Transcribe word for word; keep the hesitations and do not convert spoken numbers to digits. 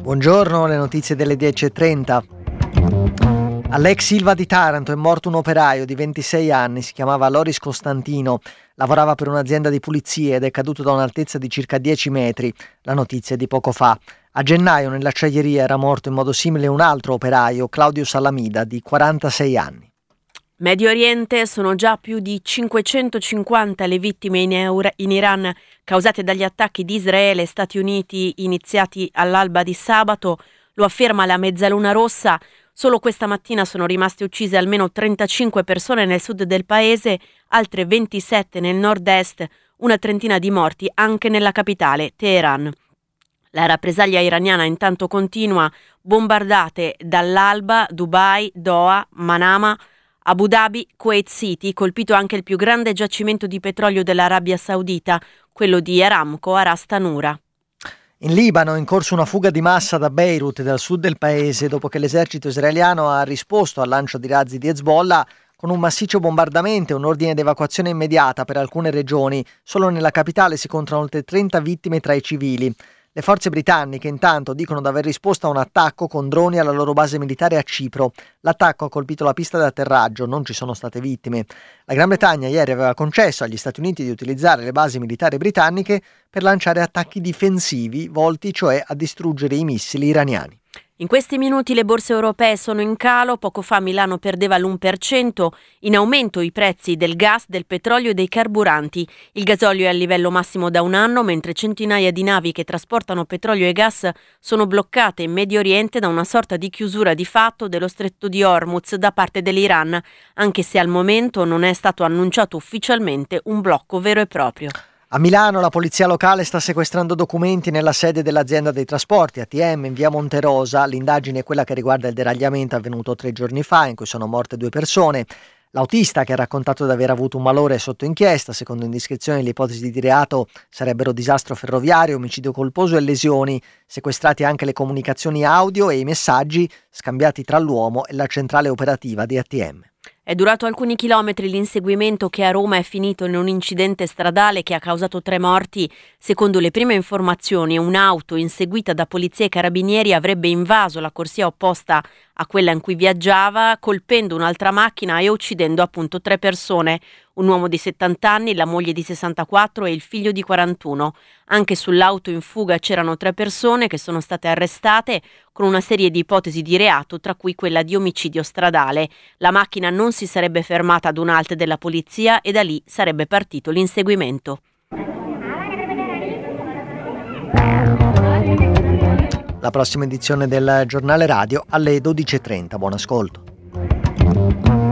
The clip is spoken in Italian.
Buongiorno, le notizie delle dieci e trenta. All'ex Silva di Taranto è morto un operaio di ventisei anni, si chiamava Loris Costantino, lavorava per un'azienda di pulizie ed è caduto da un'altezza di circa dieci metri. La notizia è di poco fa. A gennaio nell'acciaieria era morto in modo simile un altro operaio, Claudio Salamida, di quarantasei anni. Medio Oriente, sono già più di cinquecentocinquanta le vittime in, Eura- in Iran causate dagli attacchi di Israele e Stati Uniti iniziati all'alba di sabato, lo afferma la Mezzaluna Rossa. Solo questa mattina sono rimaste uccise almeno trentacinque persone nel sud del paese, altre ventisette nel nord-est, una trentina di morti anche nella capitale, Teheran. La rappresaglia iraniana intanto continua, bombardate dall'alba, Dubai, Doha, Manama, Abu Dhabi, Kuwait City, colpito anche il più grande giacimento di petrolio dell'Arabia Saudita, quello di Aramco a Ras Tanura. In Libano è in corso una fuga di massa da Beirut e dal sud del paese dopo che l'esercito israeliano ha risposto al lancio di razzi di Hezbollah con un massiccio bombardamento e un ordine di evacuazione immediata per alcune regioni. Solo nella capitale si contano oltre trenta vittime tra i civili. Le forze britanniche intanto dicono di aver risposto a un attacco con droni alla loro base militare a Cipro. L'attacco ha colpito la pista d'atterraggio, non ci sono state vittime. La Gran Bretagna ieri aveva concesso agli Stati Uniti di utilizzare le basi militari britanniche per lanciare attacchi difensivi volti cioè a distruggere i missili iraniani. In questi minuti le borse europee sono in calo, poco fa Milano perdeva l'uno per cento, in aumento i prezzi del gas, del petrolio e dei carburanti. Il gasolio è al livello massimo da un anno, mentre centinaia di navi che trasportano petrolio e gas sono bloccate in Medio Oriente da una sorta di chiusura di fatto dello stretto di Hormuz da parte dell'Iran, anche se al momento non è stato annunciato ufficialmente un blocco vero e proprio. A Milano la polizia locale sta sequestrando documenti nella sede dell'azienda dei trasporti A T M in via Monterosa. L'indagine è quella che riguarda il deragliamento avvenuto tre giorni fa in cui sono morte due persone. L'autista, che ha raccontato di aver avuto un malore, è sotto inchiesta. Secondo indiscrezioni le ipotesi di reato sarebbero disastro ferroviario, omicidio colposo e lesioni. Sequestrati anche le comunicazioni audio e i messaggi scambiati tra l'uomo e la centrale operativa di A T M. È durato alcuni chilometri l'inseguimento che a Roma è finito in un incidente stradale che ha causato tre morti. Secondo le prime informazioni, un'auto inseguita da polizia e carabinieri avrebbe invaso la corsia opposta a quella in cui viaggiava, colpendo un'altra macchina e uccidendo appunto tre persone, un uomo di settanta anni, la moglie di sessantaquattro e il figlio di quarantuno. Anche sull'auto in fuga c'erano tre persone che sono state arrestate con una serie di ipotesi di reato, tra cui quella di omicidio stradale. La macchina non si sarebbe fermata ad un'alte della polizia e da lì sarebbe partito l'inseguimento. La prossima edizione del giornale radio alle dodici e trenta. Buon ascolto.